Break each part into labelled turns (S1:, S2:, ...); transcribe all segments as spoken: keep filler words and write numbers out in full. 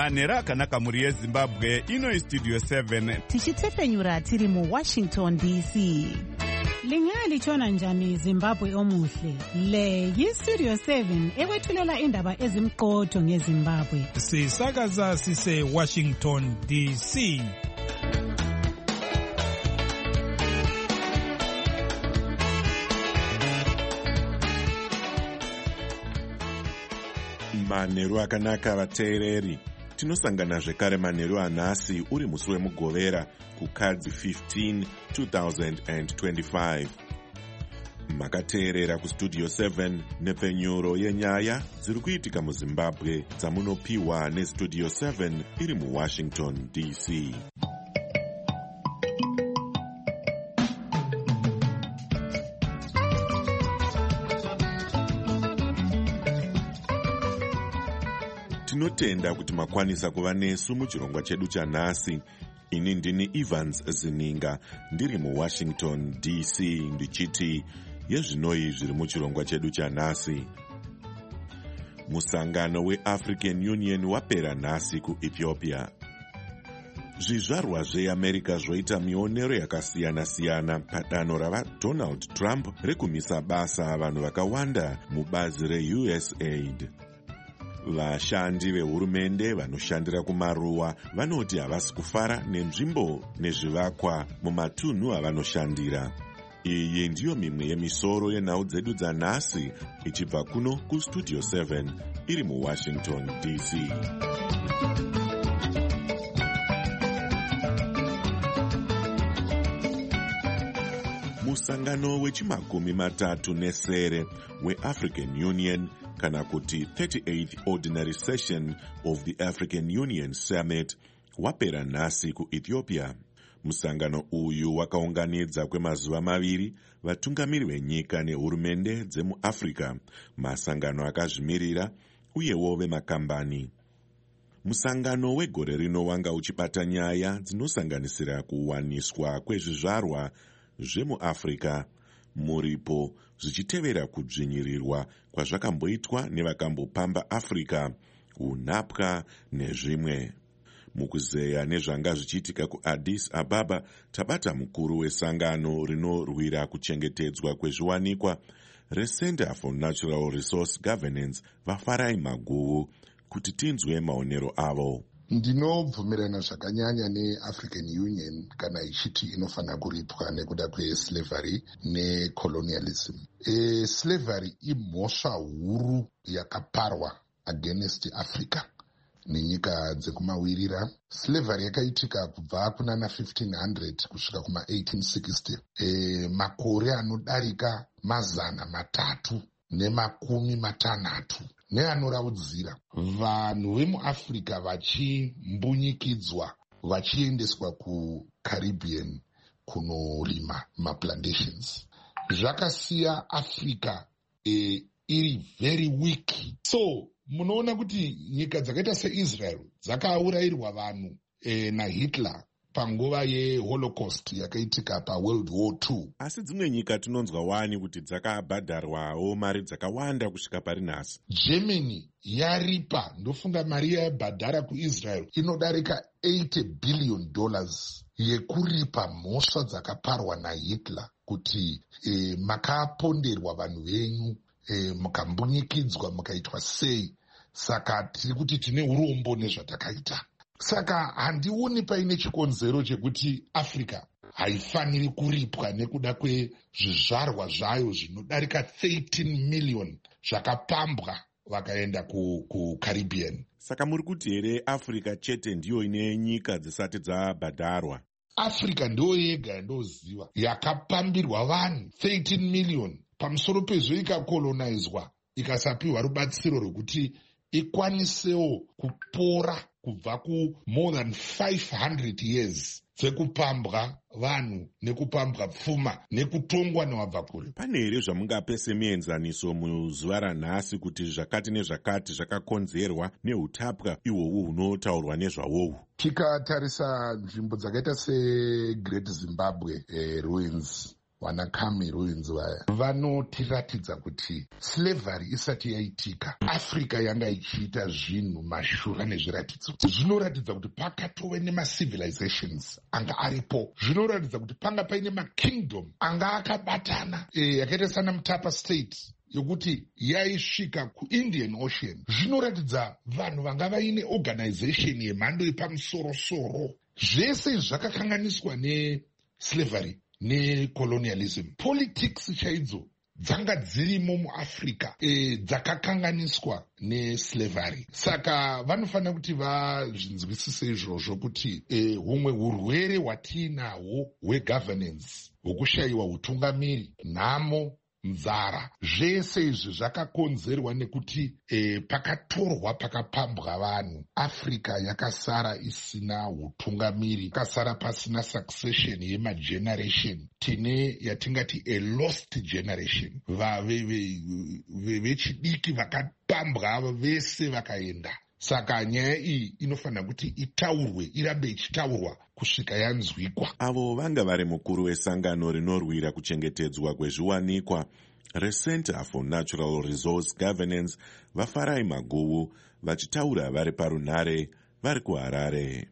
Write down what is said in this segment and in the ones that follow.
S1: manhero akanaka mhuri yezimbabwe. Ino istudio seven
S2: tichitefenyura tiri muwashington D C.
S3: Lingalitshona njani Zimbabwe omuhle? Le yistudio seven ekwethulela indaba ezimqotho ngeZimbabwe.
S4: Sisakaza sise Washington D C.
S5: Manheru akanaka vateereri. Tinosangana zvekare manheru anhasi uri musi wemugovera kukadzi fifteen two thousand twenty-five. Makateerera kustudio seven nepfenyuro yenyaya dziri kuitika muZimbabwe dzamunopiwa nestudio seven iri muWashington D C. Tinotenda kuti makwanisa kuva nesu muchirongwa chedu chanhasi. Ini ndini Evans Zininga ndiri muWashington D C ndichiti yezvinoi zviri muchirongwa chedu chanhasi. Musangano weAfrican Union wapera nhasi kuEthiopia. Zvizvarwa zveAmerica zvoita mionero yakasiyana-siyana padanho ravaDonald Trump rekumisa basa vanhu vakawanda mubazi reU S A I D. Vashandi vehurumende vanoshandira kumaruwa vanoti havasi kufara nenzvimbo nezvivakwa mumatunhu avanoshandira. Iyi ndiyo mimwe yemisoro yenhau dzedu dzanhasi ichibva kuno kustudio seven iri muWashington D C. Musangano wechimakumi matatu nesere weAfrican Union kana kuti thirty-eighth Ordinary Session of the African Union Summit wapera nhasi kuEthiopia. Musangano uyu wakaunganidza kwemazuva maviri vatungamiri venyika nehurumende dzemuAfrica, masangano akazvimirira uyewo vemakambani. Musangano wegore rino wanga uchibata nyaya dzinosanganisira kuwaniswa kwezvizvarwa zvemuAfrica, muripo zvichitevera kudzvinyirirwa kwazvakamboitwa nevakambopamba Africa, unhapwa nezvimwe. Mukuzeya nezvanga zvichiitika kuAddis Ababa, tabata mukuru wesangano rinorwira kuchengetedzwa kwezviwanikwa reCenter for Natural Resource Governance vaFarai Maguvu kuti tinzwe maonero avo.
S6: Ndinobvumirana zvakanyanya neAfrican Union kana ichiti inofanira kuripwa nekuda kweslavery necolonialism. E, slavery imhosva huru yakaparwa against Africa nenyika dzekumawirira. Slavery yakaitika kubva kunana fifteen hundred kusvika kuma eighteen sixty. E, makore anodarika mazana matatu nemakumi matanhatu neanoraudzira vanhu vemuAfrica vachimbunyikidzwa vachiendeswa kuCaribbean kunorima maplantations. Zvakasiya Africa e, iri very weak. So munoona kuti nyika dzakaita seIsrael dzakaurayirwa vanhu e, naHitler panguva yeHolocaust yakaitika paWorld War Two.
S5: Asi dzimwe nyika tinonzwa wani kuti dzakabhadharwawo mari dzakawanda kusvika pari nhasi.
S6: Germany yaripa, ndofunga mari yabhadhara kuIsrael inodarika eighty billion dollars yekuripa mhosva dzakaparwa naHitler kuti e, makaponderwa vanhu venyu, e, mukambunyikidzwa mukaitwa sei. Saka tiri kuti tine urombo nezvatakaita. Saka handioni paine chikonzero chekuti Africa haifaniri kuripwa nekuda kwezvizvarwa zvayo zvinodarika thirteen million zvakapambwa vakaenda kuCaribbean. Ku
S5: Saka muri kuti here Africa chete ndiyo ine nyika dzisati dzabhadharwa?
S6: Africa ndiyo yega yandoziva yakapambirwa vanhu thirteen million pamusoro pezvo ikakolonizwa ikasapiwa rubatsiro rwekuti ikwanisewo kupora kubva ku more than five hundred years dzekupambwa vanhu nekupambwa pfuma nekutongwa nevabva kure.
S5: Pane here zvamungape semuenzaniso muzuva ranhasi kuti zvakati nezvakati zvakakonzerwa neutapwa ihwohwo hunotaurwa nezvawohwo?
S6: Tikatarisa nzvimbo dzakaita seGreat Zimbabwe eh, ruins wana Kamil Owens vaya vanotiratidza kuti slavery isati yaitika Africa yanga ichiita zvinhu mashura nezviratidzo zvinoratidza kuti pakatove nemacivilizations anga aripo, zvinoratidza kuti panga paine makingdom anga akabatana e, yakaita sana Mutapa state yokuti yaisvika kuIndian Ocean. Zvinoratidza vanhu vanga vaine organization yemhando yepamusoro-soro. Zvese zvakakanganiswa neslavery necolonialism. Politics chaidzo dzanga dzirimo muAfrica e, dzakakanganiswa neslavery. Saka vanofanira kuti vazvinzwisise izvozvo kuti e, humwe urwere hwatinahwo hwegovernance, hwokushayiwa utungamiri, nhamo, nzara, zvese izvi zvakakonzerwa nekuti e, pakatorwa pakapambwa vanhu. Africa yakasara isina utungamiri, yakasara pasina succession yemageneration. Tine yatingati a lost generation. Vechidiki vakapambwa vese vakaenda. Saka nyaya iyi inofanira kuti itaurwe, irambe ichitaurwa kusvika yanzwikwa.
S5: Avo vanga vari mukuru wesangano rinorwira kuchengetedzwa kwezviwanikwa reCenter for Natural Resource Governance vaFarai Maguvu vachitaura vari parunhare vari kuHarare.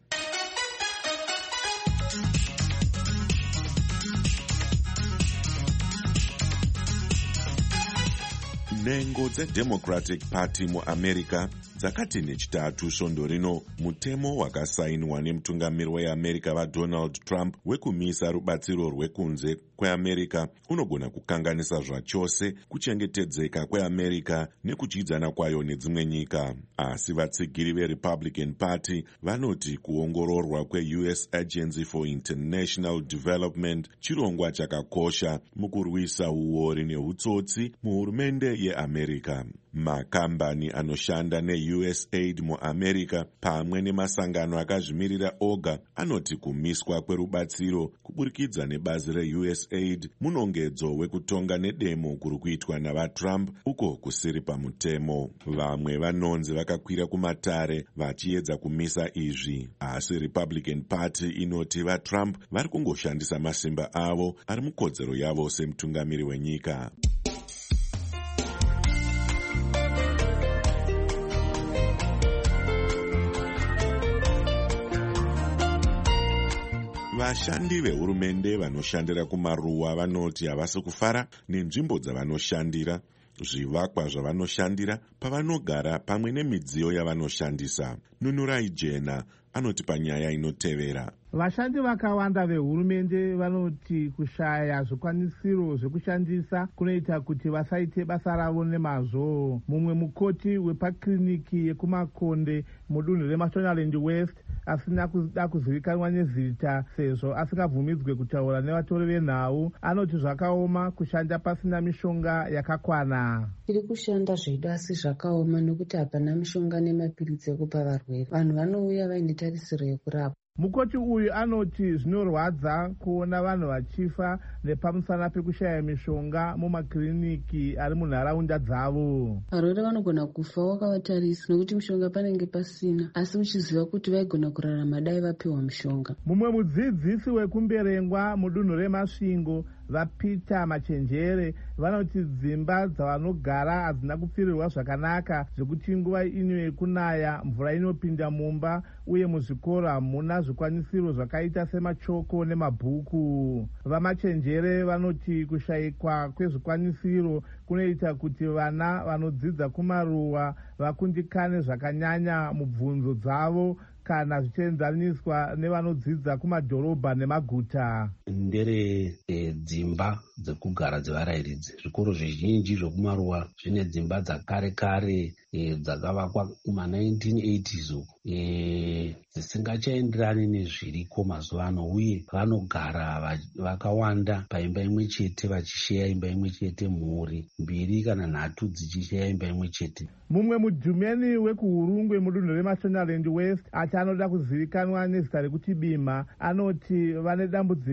S5: Nhengo dzeDemocratic Party muAmerica dzakati nechitatu svondo rino mutemo wakasainwa nemutungamiri weAmerica vaDonald Trump wekumisa rubatsiro rwekunze kweAmerica unogona kukanganisa zvachose kuchengetedzeka kweAmerica nekudyidzana kwayo nedzimwe nyika. Asi vatsigiri veRepublican Party vanoti kuongororwa kweU S Agency for International Development chirongwa chakakosha mukurwisa uori nehutsotsi muhurumende yeAmerica. Makambani anoshanda neU S Aid muAmerica pamwe nemasangano akazvimirira oga anoti kumiswa kwerubatsiro kuburikidza nebazi reU S Aid munongedzo wekutonga nedemo kuri kuitwa navaTrump uko kusiri pamutemo. Vamwe vanonzi vakakwira kumatare vachiedza kumisa izvi, asi Republican Party inoti vaTrump vari kungoshandisa masimba avo ari mukodzero yavo semutungamiri wenyika. Vashandi vehurumende vanoshandira kumaruwa vanoti havasi kufara nenzvimbo dzavanoshandira, zvivakwa zvavanoshandira, pavanogara pamwe nemidziyo yavanoshandisa. Nunurai Jena anoti panyaya inotevera.
S7: Vashandi vakawanda vehurumende vanoti kushaya zvikwanisiro zvekushandisa kunoita kuti vasaite basa ravo nemazvo. Mumwe mukoti wepakiriniki yekumakonde mudunhu reMashonaland West asina kuda kuzivikanwa nezita sezvo asingabvumidzwe kutaura nevatori venhau anoti zvakaoma kushanda pasina mishonga yakakwana.
S8: Tiri kushanda zvedu asi zvakaoma nekuti hapana mishonga nemapiritsi ekupa varwere. Vanhu vanouya vaine tarisiro yekurapwa.
S7: Mukoti uyu anoti zvinorwadza kuona vanhu vachifa nepamusana pekushaya mishonga mumakiriniki ari munharaunda dzavo.
S8: Varwere vanogona kufa wakavatarisa nekuti mishonga panenge pasina, asi uchiziva kuti vaigona kurarama dai vapiwa mishonga.
S7: Mumwe mudzidzisi wekumberengwa mudunhu reMasvingo vaPeter Machenjere vanoti dzimba dzavanogara hadzina kupfirirwa zvakanaka zvekuti nguva ino yekunaya mvura inopinda mumba uye muzvikoro hamuna zvikwanisiro zvakaita semachoko nemabhuku. VaMachenjere vanoti kushayikwa kwezvikwanisiro kunoita kuti vana vanodzidza kumaruwa vakundikane zvakanyanya mubvunzo dzavo kana zvichienzaniswa nevanodzidza kumadhorobha nemaguta.
S9: Ndere e, dzimba dzekugara dzevarairidzi. Zvikoro zvizhinji zvokumaruwa zvine dzimba dzakare kare e, dzakavakwa kuma nineteen eighties e, dzisingachaenderani nezviriko mazuva ano, uye vanogara vakawanda paimba imwe chete vachisheya imba imwe chete, mhuri mbiri kana nhatu dzichisheya imba imwe chete.
S7: Mumwe mudhumeni wekuhurungwe mudunhu reMashonaland West ati anoda kuzivikanwa nezita rekuti Bima anoti vane dambudziko repekuva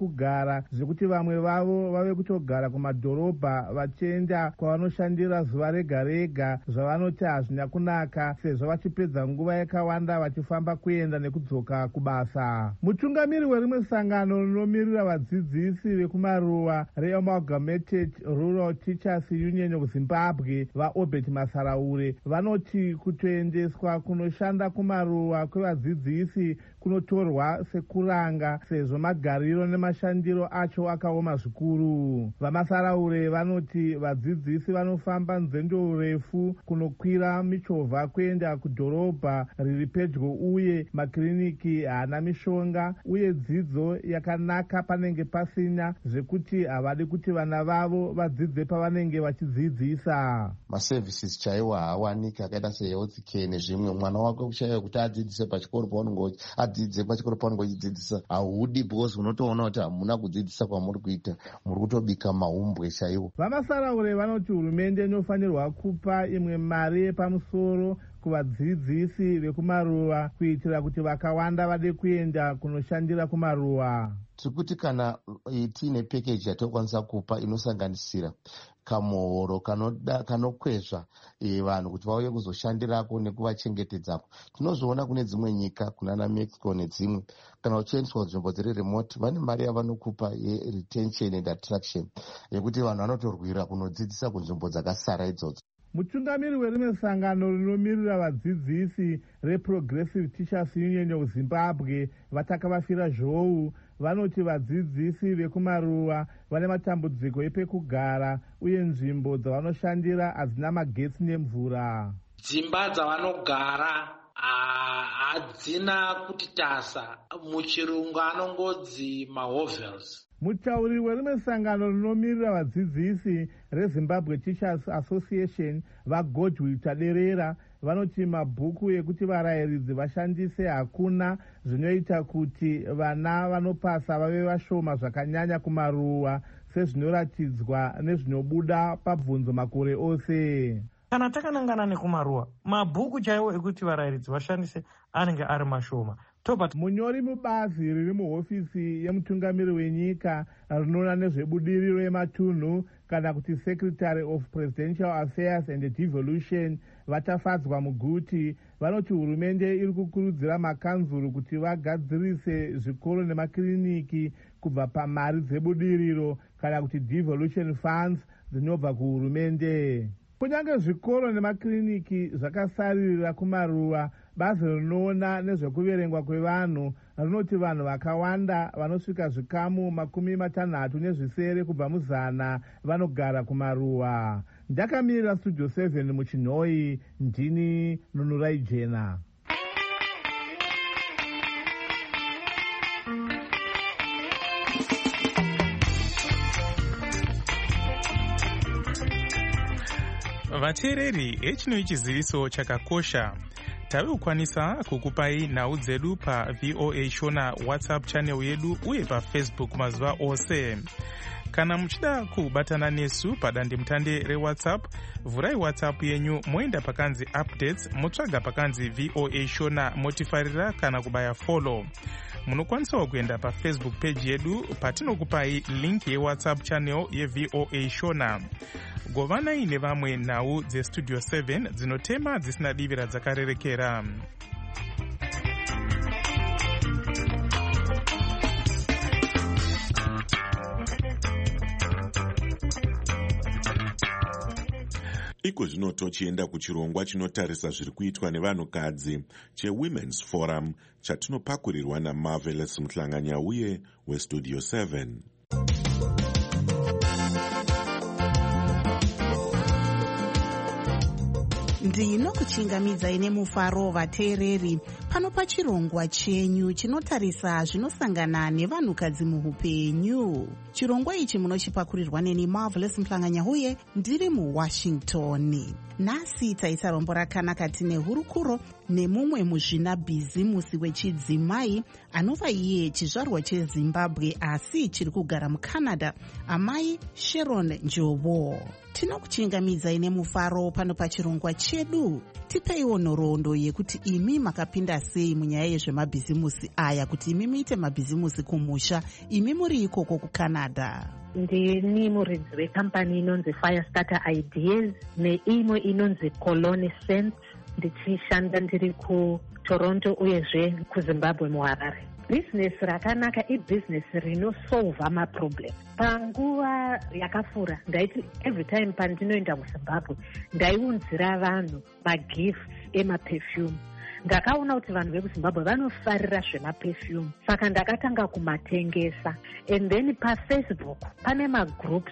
S7: pekugara zvekuti vamwe vavo vave kutogara kumadhorobha vachienda kwavanoshandira zuva rega rega, zvavanoti hazvina kunaka sezvo vachipedza nguva yakawanda vachifamba kuenda nekudzoka kubasa. Mutungamiri werimwe sangano rinomirira vadzidzisi vekumaruwa reAmalgamated Rural Teachers Union kuZimbabwe vaObert Masaraure vanoti kutoendeswa kunoshanda kumaruwa kwevadzidzisi kunotorwa sekuranga sezvo magariro nemashandiro acho akaoma zvikuru. Vamasaraure vanoti vadzidzisi vanofamba nzendo refu kunokwira michovha kuenda kudhorobha riri pedyo uye makiriniki haana mishonga uye dzidzo yakanaka panenge pasina, zvekuti havadi kuti vana vavo vadzidze pavanenge vachidzidzisa.
S10: Maservices chaiwo haawaniki akaita sehealth care nezvimwe. Mwana wako kuchaiwa kuti adzidzise pachikoro paunenge adzidze pachikoro paunenge uchidzidzisa haudi, because unotoona kuti hamuna kudzidzisa kwamuri kuita, muri kutobika maumbwe chaiwo. Vamasaraure
S7: vanoti hurumende inofanirwa kupa imwe mari yepamusoro kuvadzidzisi vekumaruwa kuitira kuti vakawanda vade kuenda kunoshandira kumaruwa.
S10: Tirikuti kana tiine package yatokwanisa kupa inosanganisira kamuhoro kanokwezva vanhu kuti vauye kuzoshandirako nekuvachengetedzako. Tinozviona kune dzimwe nyika kunana Mexico nedzimwe, kana uchiendeswa kunzvimbo dziri remote vane mari yavanokupa yeretention and attraction yekuti vanhu vanotorwira kunodzidzisa kunzvimbo dzakasara idzodzo.
S7: Mutungamiri werimwe sangano rinomirira vadzidzisi reProgressive Teachers Union kuZimbabwe vatakavafira zhou vanoti vadzidzisi vekumaruwa vane matambudziko epekugara uye nzvimbo dzavanoshandira hadzina magetsi nemvura.
S11: Dzimba dzavanogara hadzina kuti tasa, muchirungu anongodzi mahovels.
S7: Mutauri werimwe sangano rinomirira vadzidzisi reZimbabwe Teachers Association vaGodwill Taderera vanoti mabhuku ekuti varayiridzi vashandise hakuna, zvinoita kuti vana vanopasa vave vashoma zvakanyanya kumaruwa sezvinoratidzwa nezvinobuda pabvunzo makore ose.
S12: Kana takanangana nekumaruwa, mabhuku chaiwo ekuti varayiridzi vashandise anenge ari mashoma.
S7: Tobert munyori mubazi riri muhofisi yemutungamiri wenyika rinoona nezvebudiriro yematunhu kana kuti Secretary of Presidential Affairs and Devolution vatafadzwa muguti vanoti hurumende iri kukurudzira makanzuru kuti vagadzirise zvikoro nemakiriniki kubva pamari dzebudiriro kana kuti devolution funds dzinobva kuhurumende. Kunyange zvikoro nemakiriniki zvakasaririra kumaruwa, bazi rinoona nezvekuverengwa kwevanhu rinoti vanhu vakawanda vanosvika zvikamu makumi matanhatu nezvisere kubva muzana vanogara kumaruwa. Ndakamirira studio seven muchinhoi, ndini Nunurai Jena.
S4: Vateereri, echinoi chiziviso chakakosha. Tave kukwanisa kukupai nhau dzedu pa V O A Shona WhatsApp channel yedu uye pa Facebook mazuva ose. Kana muchida kubatana nesu padandemutande reWhatsApp, vhurai WhatsApp yenyu moenda pakanzi updates, motsvaga pakanzi V O A Shona, motifarira kana kubaya follow. Munokwanisawo kuenda pa Facebook page yedu patinokupai link yeWhatsApp channel yeV O A Shona. Govanai nevamwe nhau dzestudio seven dzinotema dzisina divira dzakarerekera.
S5: Iko zvino tochienda kuchirongwa chinotarisa zviri kuitwa nevanhukadzi cheWomen's Forum chatinopakurirwa naMarvelous Muhlanganya uye weStudio seven.
S2: Ndinokuchingamidzai nemufaro vateereri pano pachirongwa chenyu chinotarisa zvinosangana nevanhukadzi muhupenyu. Chirongwa ichi munochipakurirwa neni Marvelous Muhlanganya uye ndiri muWashington. Nhasi taisa rombo rakanaka tine hurukuro nemumwe muzvina bhizimusi wechidzimai anova iye chizvarwa cheZimbabwe asi chiri kugara muCanada, amai Sharon Njobo. Tinokuchingamidzai nemufaro pano pachirongwa chedu. Tipeiwo nhoroondo yekuti imi makapinda sei munyaya yezvemabhizimusi aya kuti imi muite mabhizimusi kumusha imi muri ikoko kucanada?
S13: Ndini muridzi wekambani inonzi Firestarter Ideas neimwe inonzi Colony Sense, ndichishanda ndiri kuToronto uyezve kuZimbabwe muHarare. Bhizinesi rakanaka ibhizinesi rinosolva maproblem. Panguva yakafura ndaiti every time pandinoenda kuZimbabwe ndaiunzira vanhu magifts emaperfume. Ndakaona kuti vanhu vekuZimbabwe vanofarira zvemaperfume, saka ndakatanga kumatengesa. And then paFacebook pane magroups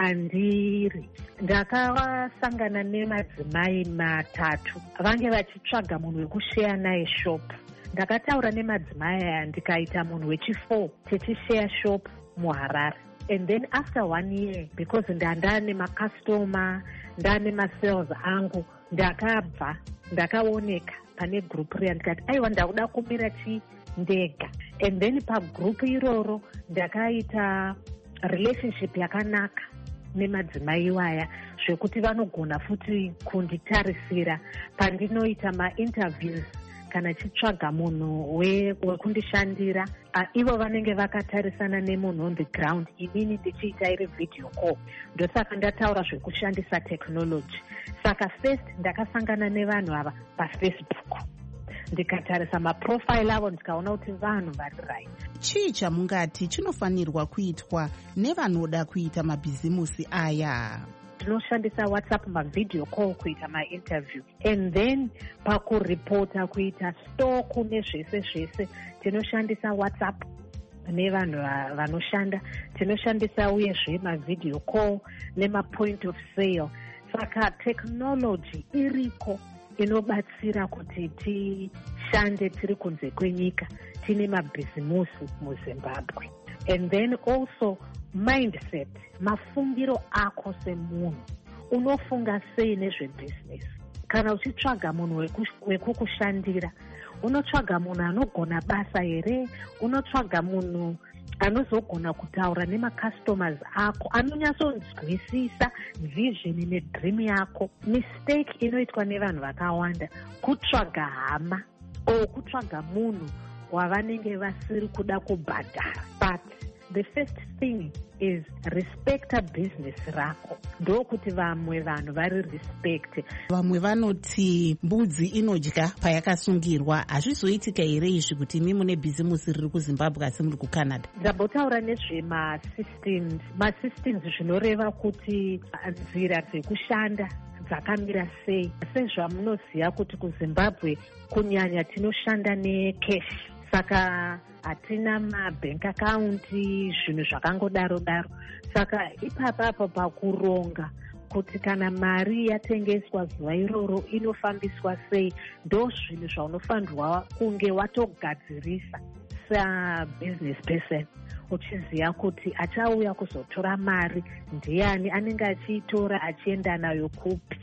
S13: andiri, ndakasangana nemadzimai matatu vange vachitsvaga munhu wekushare naye shop. Ndakataura nemadzimai aya ndikaita munhu wechifour techishare shop muHarare. And then after one year, because ndandane makastoma ndane masales angu, ndakabva ndakaoneka pane group riya ndikati aiwa ndakuda kumira chi ndega. And then pagroup iroro ndakaita relationship yakanaka nemadzimai waya zvekuti vanogona futi kunditarisira pandinoita mainterviews kana chitsvaga munhu wekundishandira. Uh, ivo vanenge vakatarisana nemunhu on the ground, inini ndichiita iri video call. Ndosaka ndataura zvekushandisa technology. Saka first ndakasangana nevanhu ava paFacebook, ndikatarisa maprofile avo ndikaona kuti vanhu vari right.
S2: Chii chamungati chinofanirwa kuitwa nevanoda kuita mabhizimusi aya?
S13: Tinoshandisa WhatsApp mavideo call kuita mainterview, and then pakuripota kuita stock nezvese zvese tinoshandisa WhatsApp nevanhu vanoshanda. Tinoshandisa uyezve mavideo call nemapoint of sale. Saka technology iriko inobatsira kuti tishande tiri kunze kwenyika tine mabhizimusi muZimbabwe. And then also mindset, mafungiro ako semunhu, unofunga sei nezvebusiness. Kana uchitsvaga munhu wekukushandira, unotsvaga munhu anogona basa here, unotsvaga munhu anozogona kutaura nemakastomers ako, anonyatsonzwisisa vision nedream yako. Mistake inoitwa nevanhu vakawanda kutsvaga hama o kutsvaga munhu wavanenge vasiri kuda kubhadhara. But the first thing is respect a business rako, ndokuti vamwe vanhu vari respect.
S2: Vamwe vanoti mbudzi inodya payakasungirwa. Hazvizoitika here izvi kuti imi mune bhizimusi riri kuZimbabwe asi muri kuCanada?
S13: Ndambotaura nezvemasystems. Masystems zvinoreva kuti nzira dzekushanda dzakamira sei. Sezvamunoziva kuti kuZimbabwe kunyanya tinoshanda necash, saka hatina mabank account, zvinhu zvakangodaro daro. Saka ipapapo pakuronga kuti kana mari yatengeswa zuva iroro inofambiswa sei, ndo zvinhu zvaunofanirwa kunge watogadzirisa sabusiness person, uchiziva kuti achauya kuzotora mari ndiani, anenge achiitora achienda nayo kupi.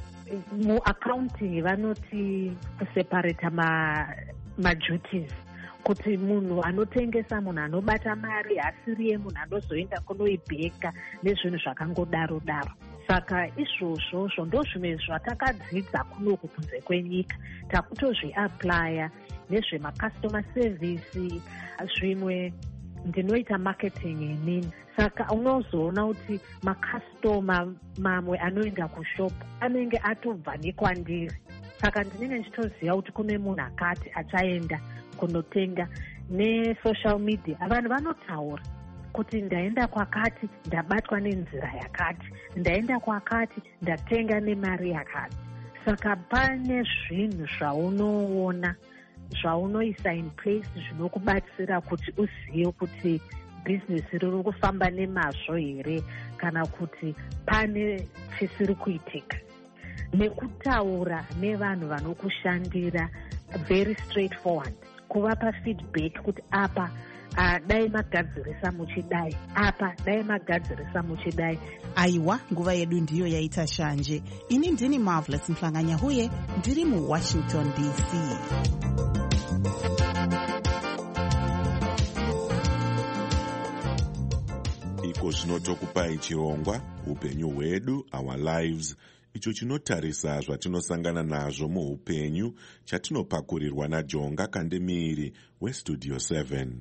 S13: Muaccounting vanoti kuseparata ma maduties, kuti munhu anotengesa, munhu anobata mari asiri yemunhu anozoenda kunoibheka nezvinhu zvakangodaro daro. Saka izvozvo ndo zvimwe zvatakadzidza kunoku kunze kwenyika, takutozviaplya nezvemacustomer service. Zvimwe ndinoita marketing inini, saka unozoona kuti makastoma mamwe anoenda kushop anenge atobva nekwandiri, saka ndinenge ndichitoziva kuti kune munhu akati achaenda kunotenga. Nesocial media vanhu vanotaura kuti ndaenda kwakati ndabatwa nenzira yakati, ndaenda kwakati ndatenga nemari yakati. Saka pane zvinhu zvaunoona zvaunoisa in place zvinokubatsira kuti uzive kuti business riri kufamba nemazvo here kana kuti pane chisiri kuitika. Nekutaura nevanhu vanokushandira very straightforward, kuvapa feedback kuti apa uh, dai magadzirisa muchidai, apa dai magadzirisa muchidai.
S2: Aiwa, nguva yedu ndiyo yaita shanje. Ini ndini Marvelous Mhlanganyahuye, ndiri muWashington D C.
S5: Iko zvinotokupai chirongwa upenyu hwedu, our lives, icho chinotarisa zvatinosangana nazvo muupenyu, chatinopakurirwa naJonga Kandemiri westudio seven.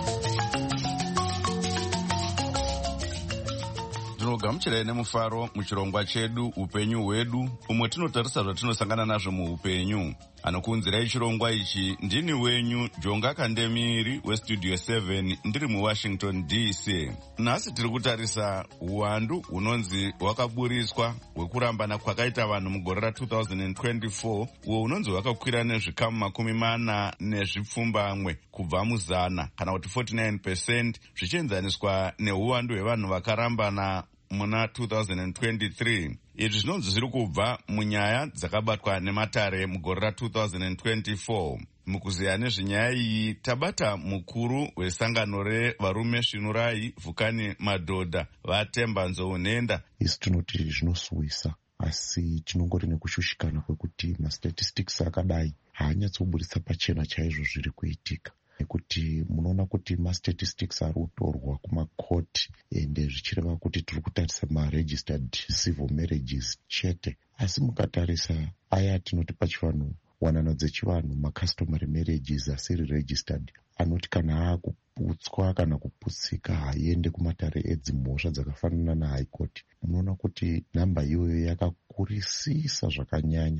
S14: Tinogamuchirai nemufaro muchirongwa chedu upenyu hwedu, umwe tinotarisa zvatinosangana nazvo muupenyu. Anokuunzirai chirongwa ichi ndini wenyu Jonga Kandemiri westudio seven, ndiri muWashington D C. Nhasi tiri kutarisa uwandu hunonzi hwakaburiswa hwekurambana kwakaita vanhu mugore ra-twenty twenty-four, uwo hunonzi hwakakwira nezvikamu makumi mana nezvipfumbamwe kubva muzana, kana kuti forty-nine percent, zvichienzaniswa neuwandu hwevanhu vakarambana muna twenty twenty-three. Izvi zvinonzi zviri kubva munyaya dzakabatwa nematare mugore ra-twenty twenty-four. Mukuziya nezvenyaya iyi tabata mukuru wesangano revarume svinurai vhukani madhodha vatemba nzounhenda.
S15: Isi tinoti zvinosuwisa, asi tinongori nekushushikana kwekuti mastatistics akadai haanyatsoburitsa pachena chaizvo zviri kuitika, nekuti munoona kuti mastatistics ari kutorwa kumakoti ende zvichireva kuti tiri kutarisa maregistered civil marriages chete, asi mukatarisa aya tinoti pachivanhu wanano dzechivanhu macustomary marriages asiri registered, anoti kana akuputswa kana kuputsika haiende kumatare edzimhosva dzakafanana nahigh court. Munoona kuti nhamba iyoyo yakakurisisa zvakanyanya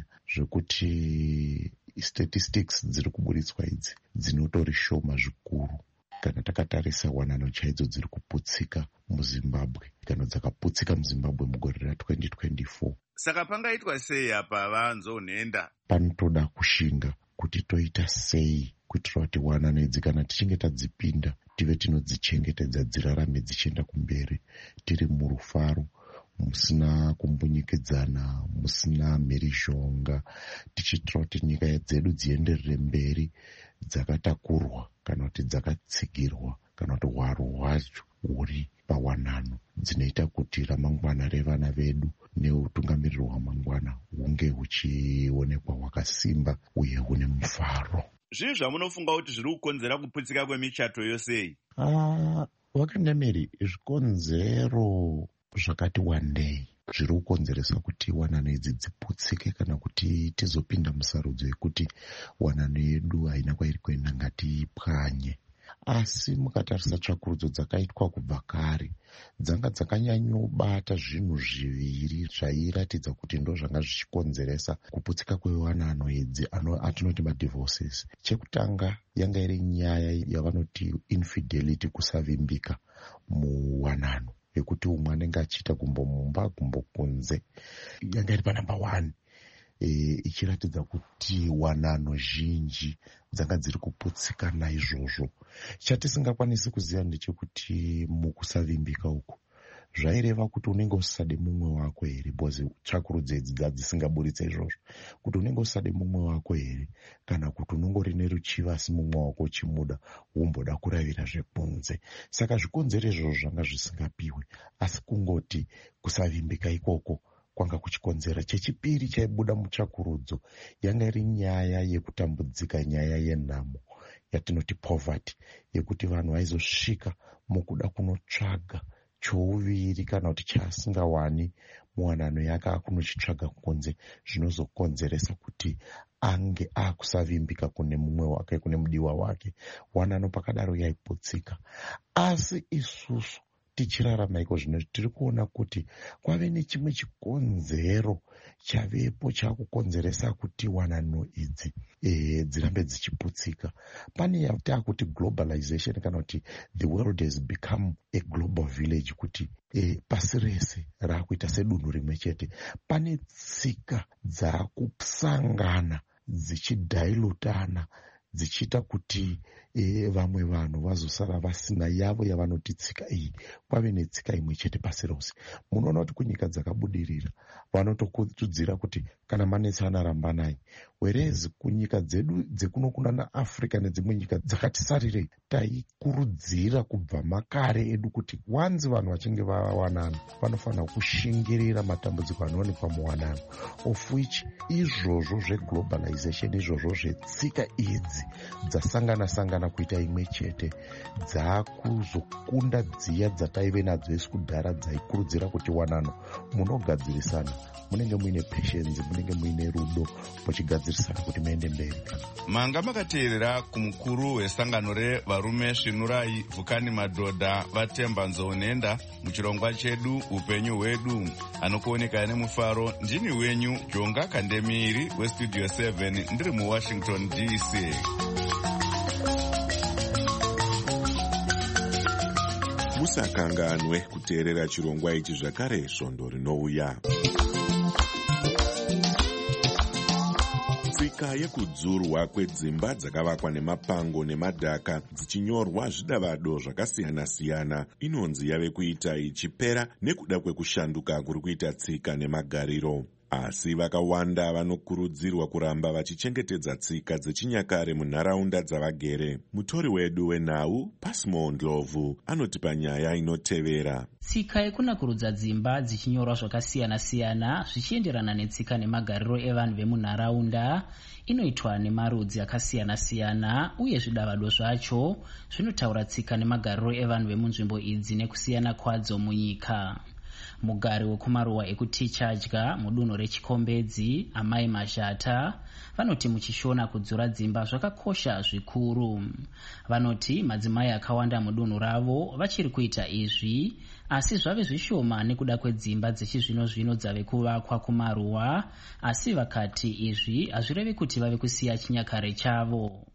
S15: zvekuti statistics dziri kuburitswa idzi dzinotori shoma zvikuru kana takatarisa wanano chaidzo dziri kuputsika muZimbabwe kana dzakaputsika muZimbabwe mugore ra-twenty twenty-four.
S14: Saka pangaitwa sei apa vanzonhenda?
S15: Panotoda kushinga kuti toita sei kuitira kuti wanano idzi kana tichinge tadzipinda tive tinodzichengetedza dzirarame dzichienda kumberi tiri murufaro, musina kumbunyikidzana, musina mhirizhonga, tichiitira kuti nyika dzedu dzienderere mberi dzakatakurwa kana kuti dzakatsigirwa kana kuti hwaro hwacho huri pawanano, dzinoita kuti ramangwana revana vedu neutungamiriri hwamangwana hunge huchionekwa hwakasimba uye hune mufaro.
S14: Zvii zvamunofunga kuti zviri kukonzera kuputsika kwemichato yosei?
S15: Ah, Wakandemiri, zvikonzero zvakati wandei zviri kukonzeresa kuti wanano idzi dziputsike kana kuti tizopinda musarudzo yekuti wanano yedu haina kwairi kuenda ngatiipwanye. Asi mukatarisa tsvakurudzo dzakaitwa kubva kare dzanga dzakanyanyobata zvinhu zviviri zvairatidza kuti ndo zvanga zvichikonzeresa kuputsika kwewanano idzi atinoti madivorces. Chekutanga yanga iri nyaya yavanoti infidelity, kusavimbika muwanano, yekuti umwe anenge achiita kumbomumba kumbokunze, yanga iri panamba one. E, ichiratidza kuti wanano zhinji dzanga dziri kuputsika naizvozvo. Chatisingakwanisi kuziva ndechekuti mukusavimbika uku zvaireva kuti unenge usade mumwe wako here, bozi tsvakurudzo idzi dzisingaburitsa izvozvo, kuti unenge usade mumwe wako here kana kuti unongori neruchiva asi mumwe wako uchimuda womboda kuravira zvekunze. Saka zvikonzero izvozvo zvanga zvisingapiwe, asi kungoti kusavimbika ikoko kwanga kuchikonzera. Chechipiri chaibuda mutsvakurudzo yanga iri nyaya yekutambudzika, nyaya yenhamo yatinoti poverty, yekuti vanhu vaizosvika mukuda kunotsvaga chouviri kana kuti chaasingawani muwanano yake akunochitsvaga kunze, zvinozokonzeresa kuti ange akusavimbika kune mumwe wake, kune mudiwa wake. Wanano pakadaro yaiputsika, asi isusu tichirarama iko zvino tiri kuona kuti kwave nechimwe chikonzero chavepo chakukonzeresa kuti wanano idzi e, dzirambe dzichiputsika. Pane yatakuti globalization kana kuti the world has become a global village, kuti e, pasi rese raakuita sedunhu rimwe chete. Pane tsika dzakusangana dzichidhailutana dzichiita kuti e, vamwe vanhu vazosara vasina yavo yavanoti tsika iyi. Kwave netsika imwe chete pasi rose. Munoona kuti kunyika dzakabudirira vanotokutudzira kuti kana manetsi anarambanai, whereas kunyika dzedu dzekunokuna naAfrica nedzimwe nyika dzakatisarirei taikurudzira kubva makare edu kuti wanzi vanhu vachinge vawanana vanofanira kushingirira matambudziko anoonekwa muwanano, of which izvozvo zveglobalization, izvozvo zvetsika idzi dzasangana sangana kana kuita imwe chete dzakuzokunda dziya dzataive nadzo isi kudhara dzaikurudzira kuti wanano munogadzirisana, munenge muine pashenzi, munenge muine rudo muchigadzirisana kuti muende mberi.
S14: Manga makateerera kumukuru wesangano revarume svinurai vhukani madhodha vatemba nzoonenda muchirongwa chedu upenyu hwedu. Anokuoneka nemufaro ndini wenyu Jonga Kandemiri westudio seven ndiri muWashington D C.
S5: Musakanganwe kuteerera chirongwa ichi zvakare svondo rinouya. Tsika yekudzurwa kwedzimba dzakavakwa nemapango nemadhaka dzichinyorwa zvidavado zvakasiyana-siyana inonzi yave kuita ichipera nekuda kwekushanduka kuri kuita tsika nemagariro. Asi vakawanda vanokurudzirwa kuramba vachichengetedza tsika dzechinyakare munharaunda dzavagere. Mutori wedu wenhau Pasmo Ndlovu anotipa nyaya inotevera.
S16: Tsika yekunakurudza dzimba dzichinyorwa zvakasiyana-siyana zvichienderana netsika nemagariro evanhu vemunharaunda inoitwa nemarudzi akasiyana-siyana, uye zvidavado zvacho zvinotaura tsika nemagariro evanhu vemunzvimbo idzi nekusiyana kwadzo munyika. Mugari wekumaruwa ekutichadya mudunhu rechikombedzi Amai Mazhata vanoti muchishona kudzura dzimba zvakakosha zvikuru. Vanoti madzimai akawanda mudunhu ravo vachiri kuita izvi, asi zvave zvishoma nekuda kwedzimba dzechizvino zvino dzave kuvakwa kumaruwa, asi vakati izvi hazvirevi kuti vave kusiya chinyakare chavo.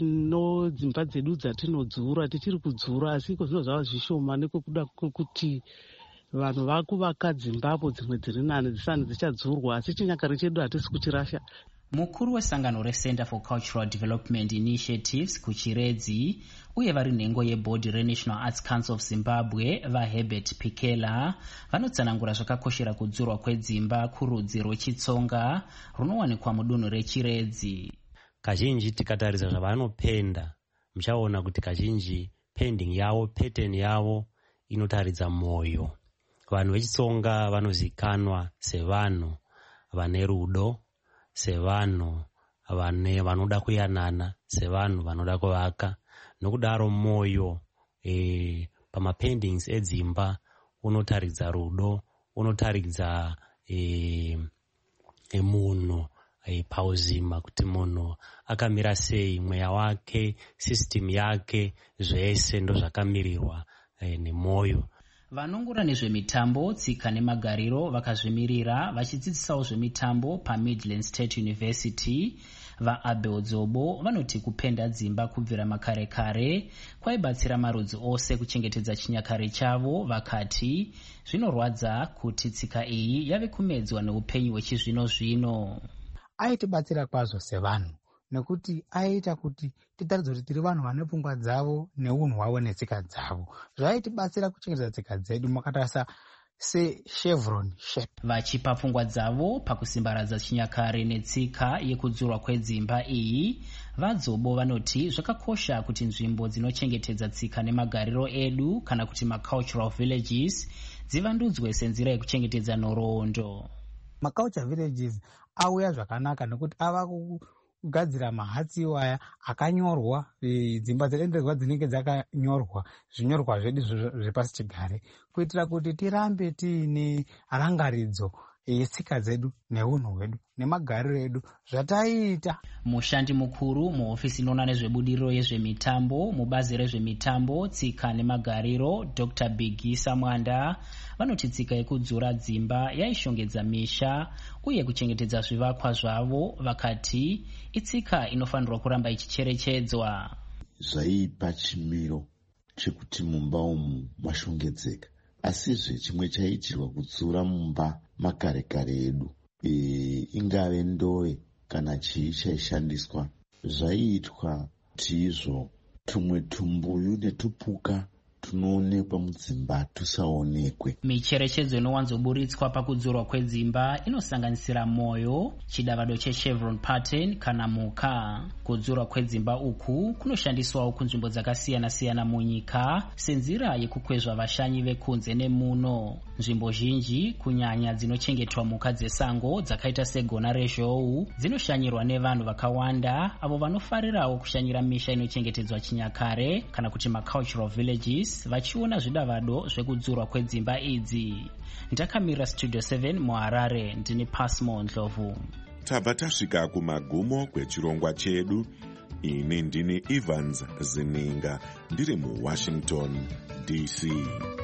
S17: Tino dzimba dzedu dzatinodzura tichiri kudzura, asi iko zvino zvava zvishoma nekuda kwekuti vanhu vakuvaka dzimbapo dzimwe dziri nani dzisani dzichadzurwa, asi chinyakare chedu hatisi kuchirasha.
S16: Mukuru wesangano reCenter for Cultural Development Initiatives kuchiredzi uye vari nhengo yebhodhi reNational Arts Council of Zimbabwe vaHerbert Pikela vanotsanangura zvakakoshera kudzurwa kwedzimba kurudzi rwechitsonga runowanikwa mudunhu rechiredzi.
S18: Kazhinji tikatarisa zvavanopenda muchaona kuti kazhinji pending yavo, pattern yavo inotaridza moyo. Vanhu vechitsonga vanozikanwa sevanhu vane rudo, sevanhu vane vanoda kuyanana, sevanhu vanoda kuvaka. Nokudaro moyo e, pamapendings edzimba unotaridza rudo, unotaridza e, e, munhu e, pauzima kuti munhu akamira sei, mweya wake, system yake, zvese ndo zvakamirirwa e, nemoyo.
S16: Vanongura nezvemitambo, tsika nemagariro vakazvimirira vachidzidzisawo zvemitambo paMidland State University vaAbel Dzobo vanoti kupenda dzimba kubvira makare kare kwaibatsira marudzi ose kuchengetedza chinyakare chavo. Vakati zvinorwadza kuti tsika iyi yave kumedzwa neupenyu hwechizvino zvino.
S19: Aitibatsira kwazvo sevanhu nekuti aita kuti titaridze kuti tiri vanhu vane pfungwa dzavo neunhu hwavo netsika dzavo. Zvaitibatsira kuchengetedza tsika dzedu makatarisa sechevron shape.
S16: Vachipa pfungwa dzavo pakusimbaradza chinyakare netsika yekudzurwa kwedzimba iyi, vaDzobo vanoti zvakakosha kuti nzvimbo dzinochengetedza tsika nemagariro edu kana kuti macultural villages dzivandudzwe senzira yekuchengetedza nhoroondo.
S19: Macultural villages auya zvakanaka nekuti ava kugadzira mahatsi iwaya akanyorwa, dzimba dzedenderwa dzinenge dzakanyorwa zvinyorwa zvedu zvepasi chigare, kuitira kuti tirambe tiine rangaridzo yetsika dzedu neunhu hwedu nemagariro edu zvataita.
S16: Mushandi mukuru muhofisi inoona nezvebudiriro yezvemitambo mubazi rezvemitambo, tsika nemagariro Doctor Bigisa Mwanda vanoti tsika yekudzura dzimba yaishongedza misha uye kuchengetedza zvivakwa zvavo. Vakati itsika inofanirwa kuramba ichicherechedzwa.
S20: Zvaipa chimiro chekuti mumba umu mashongedzeka, asizve chimwe chaitirwa kudzura mumba makare kare edu, e, ingave ndoe kana chii chaishandiswa zvaiitwa kuti izvo tumwe tumbuyu netupuka tunoonekwa mudzimba tusaonekwe.
S16: Micherechedzo inowanzoburitswa pakudzurwa kwedzimba inosanganisira moyo, chidavado chechevron pattern kana muka. Kudzurwa kwedzimba uku kunoshandiswawo kunzvimbo dzakasiyana-siyana munyika senzira yekukwezva vashanyi vekunze nemuno. Nzvimbo zhinji kunyanya dzinochengetwa muka dzesango dzakaita segona rezhou dzinoshanyirwa nevanhu vakawanda avo vanofarirawo kushanyira misha inochengetedzwa chinyakare kana kuti macultural villages vachiona zvidavado zvekudzurwa kwedzimba idzi. Ndakamira studio seven muHarare, ndini Pasmo Ndlovu.
S5: Tabva tasvika kumagumo kwechirongwa chedu. Ini ndini Evans Zininga ndiri muWashington D C.